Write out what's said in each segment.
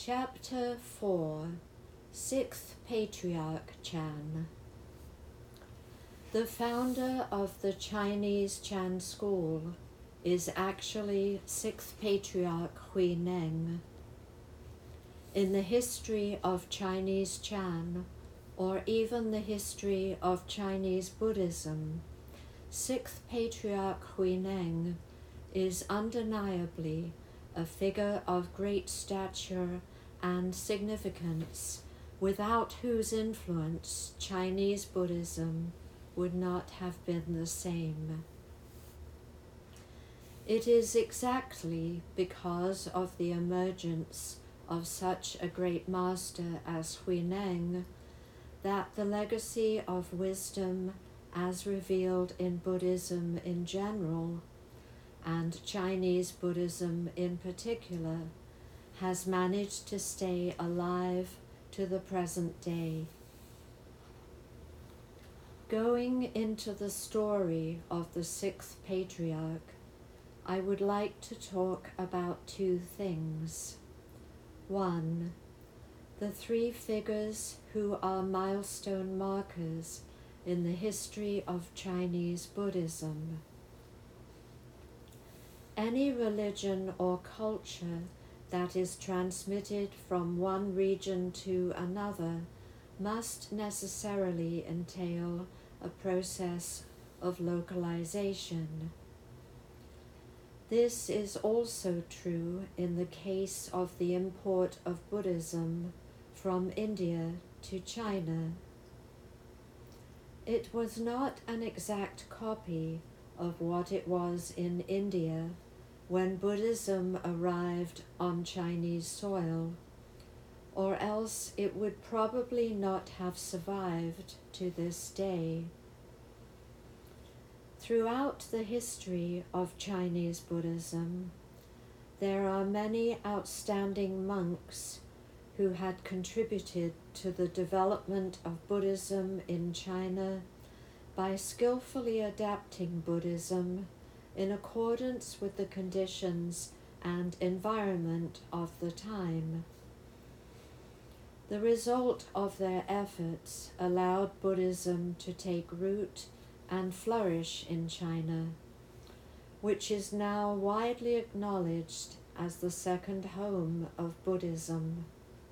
Chapter 4, 6th Patriarch Chan. The founder of the Chinese Chan school is actually 6th Patriarch Hui Neng. In the history of Chinese Chan, or even the history of Chinese Buddhism, 6th Patriarch Hui Neng is undeniably a figure of great stature and significance, without whose influence Chinese Buddhism would not have been the same. It is exactly because of the emergence of such a great master as Hui Neng that the legacy of wisdom as revealed in Buddhism in general, and Chinese Buddhism in particular, has managed to stay alive to the present day. Going into the story of the 6th Patriarch, I would like to talk about two things. One, the three figures who are milestone markers in the history of Chinese Buddhism. Any religion or culture that is transmitted from one region to another must necessarily entail a process of localization. This is also true in the case of the import of Buddhism from India to China. It was not an exact copy of what it was in India when Buddhism arrived on Chinese soil, or else it would probably not have survived to this day. Throughout the history of Chinese Buddhism, there are many outstanding monks who had contributed to the development of Buddhism in China by skillfully adapting Buddhism in accordance with the conditions and environment of the time. The result of their efforts allowed Buddhism to take root and flourish in China, which is now widely acknowledged as the second home of Buddhism.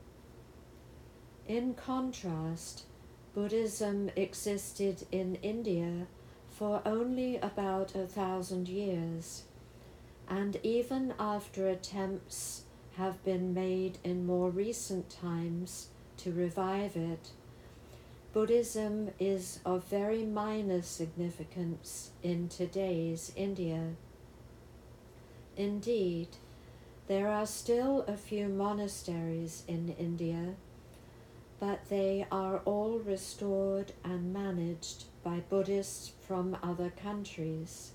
In contrast, Buddhism existed in India for only about 1,000 years, and even after attempts have been made in more recent times to revive it, Buddhism is of very minor significance in today's India. Indeed, there are still a few monasteries in India, but they are all restored and managed by Buddhists from other countries.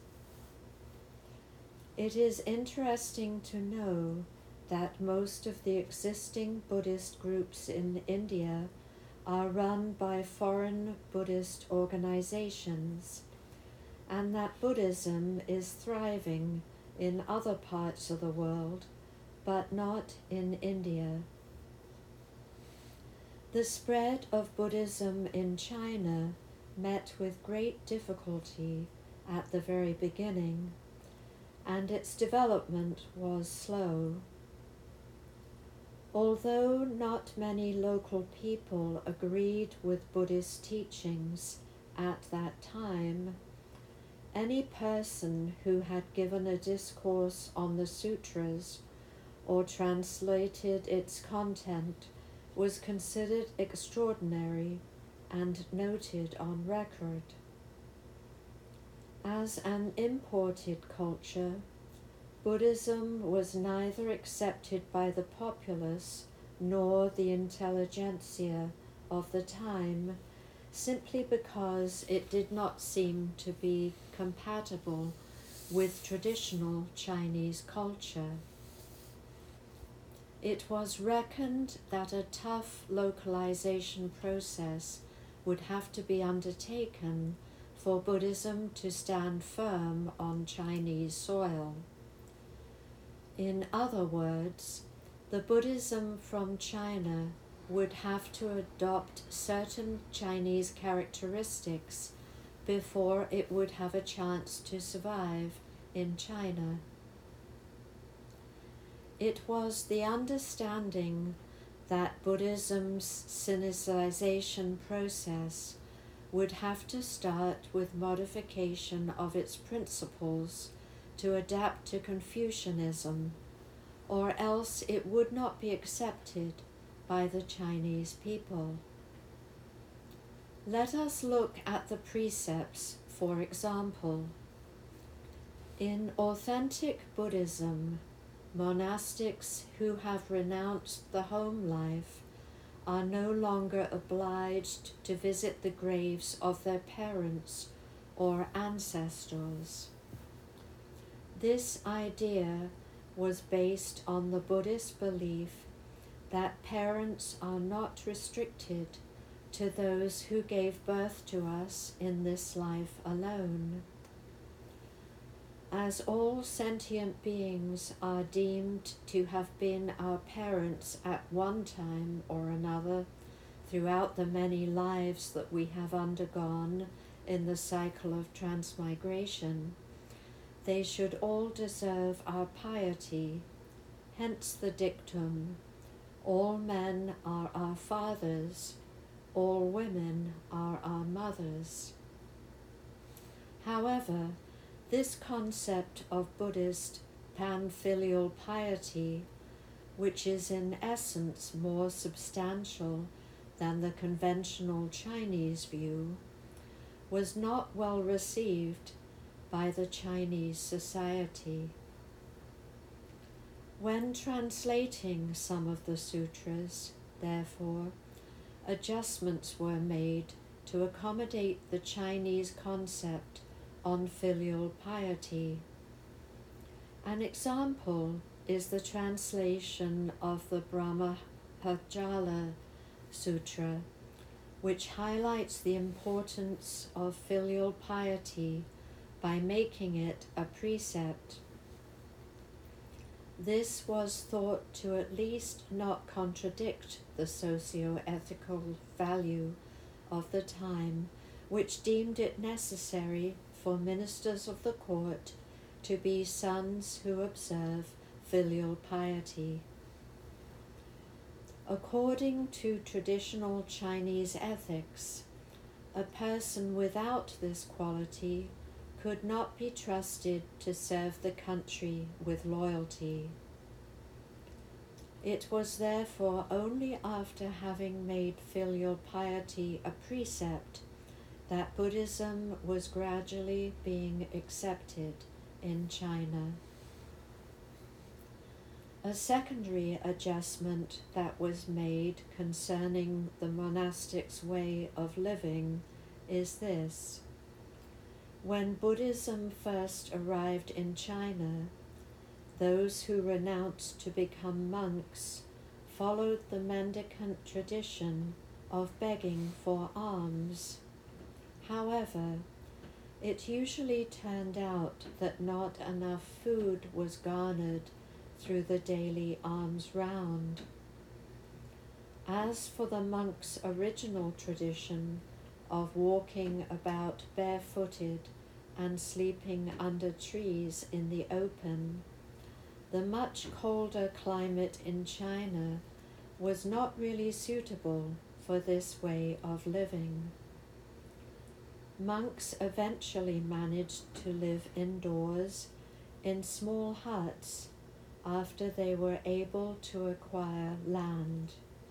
It is interesting to know that most of the existing Buddhist groups in India are run by foreign Buddhist organizations, and that Buddhism is thriving in other parts of the world, but not in India. The spread of Buddhism in China met with great difficulty at the very beginning, and its development was slow. Although not many local people agreed with Buddhist teachings at that time, any person who had given a discourse on the sutras or translated its content was considered extraordinary and noted on record. As an imported culture, Buddhism was neither accepted by the populace nor the intelligentsia of the time, simply because it did not seem to be compatible with traditional Chinese culture. It was reckoned that a tough localization process would have to be undertaken for Buddhism to stand firm on Chinese soil. In other words, the Buddhism from China would have to adopt certain Chinese characteristics before it would have a chance to survive in China. It was the understanding that Buddhism's Sinicization process would have to start with modification of its principles to adapt to Confucianism, or else it would not be accepted by the Chinese people. Let us look at the precepts, for example. In authentic Buddhism, monastics who have renounced the home life are no longer obliged to visit the graves of their parents or ancestors. This idea was based on the Buddhist belief that parents are not restricted to those who gave birth to us in this life alone. As all sentient beings are deemed to have been our parents at one time or another throughout the many lives that we have undergone in the cycle of transmigration, they should all deserve our piety, hence the dictum, all men are our fathers, all women are our mothers. However, this concept of Buddhist panfilial piety, which is in essence more substantial than the conventional Chinese view, was not well received by the Chinese society. When translating some of the sutras, therefore, adjustments were made to accommodate the Chinese concept on filial piety. An example is the translation of the Brahmajala Sutra, which highlights the importance of filial piety by making it a precept. This was thought to at least not contradict the socio-ethical value of the time, which deemed it necessary for ministers of the court to be sons who observe filial piety. According to traditional Chinese ethics, a person without this quality could not be trusted to serve the country with loyalty. It was therefore only after having made filial piety a precept that Buddhism was gradually being accepted in China. A secondary adjustment that was made concerning the monastic's way of living is this. When Buddhism first arrived in China, those who renounced to become monks followed the mendicant tradition of begging for alms. However, it usually turned out that not enough food was garnered through the daily alms round. As for the monks' original tradition of walking about barefooted and sleeping under trees in the open, the much colder climate in China was not really suitable for this way of living. Monks eventually managed to live indoors in small huts after they were able to acquire land.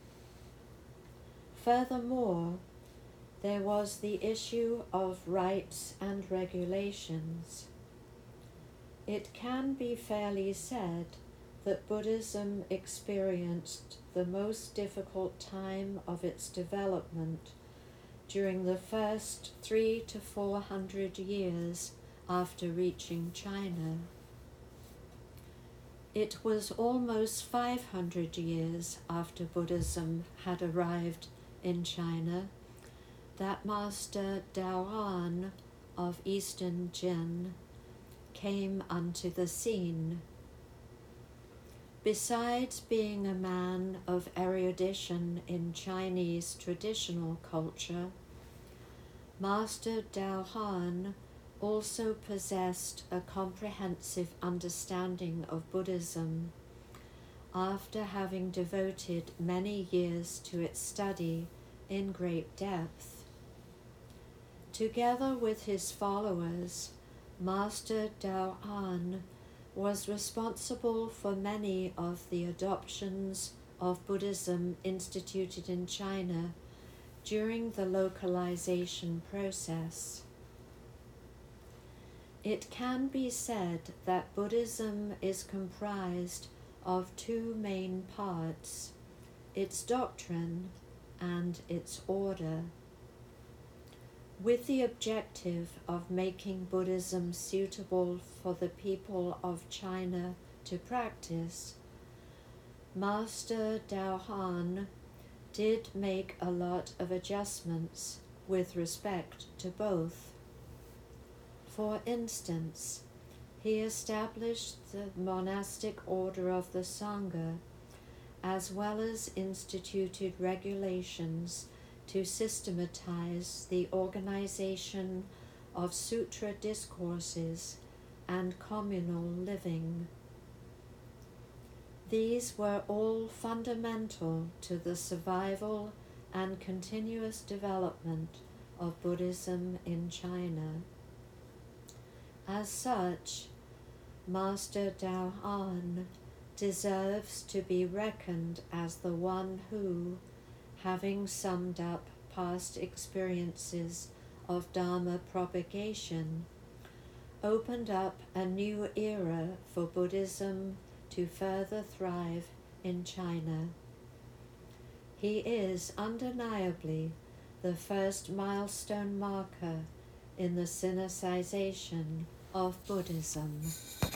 Furthermore, there was the issue of rights and regulations. It can be fairly said that Buddhism experienced the most difficult time of its development during the first 300 to 400 years after reaching China. It was almost 500 years after Buddhism had arrived in China that Master Daoan of Eastern Jin came unto the scene. Besides being a man of erudition in Chinese traditional culture, Master Dao Han also possessed a comprehensive understanding of Buddhism after having devoted many years to its study in great depth. Together with his followers, Master Dao Han was responsible for many of the adoptions of Buddhism instituted in China during the localization process. It can be said that Buddhism is comprised of two main parts, its doctrine and its order. With the objective of making Buddhism suitable for the people of China to practice, Master Dao Han did make a lot of adjustments with respect to both. For instance, he established the monastic order of the Sangha, as well as instituted regulations to systematize the organization of sutra discourses and communal living. These were all fundamental to the survival and continuous development of Buddhism in China. As such, Master Dao Han deserves to be reckoned as the one who, having summed up past experiences of Dharma propagation, opened up a new era for Buddhism to further thrive in China. He is undeniably the first milestone marker in the Sinicization of Buddhism.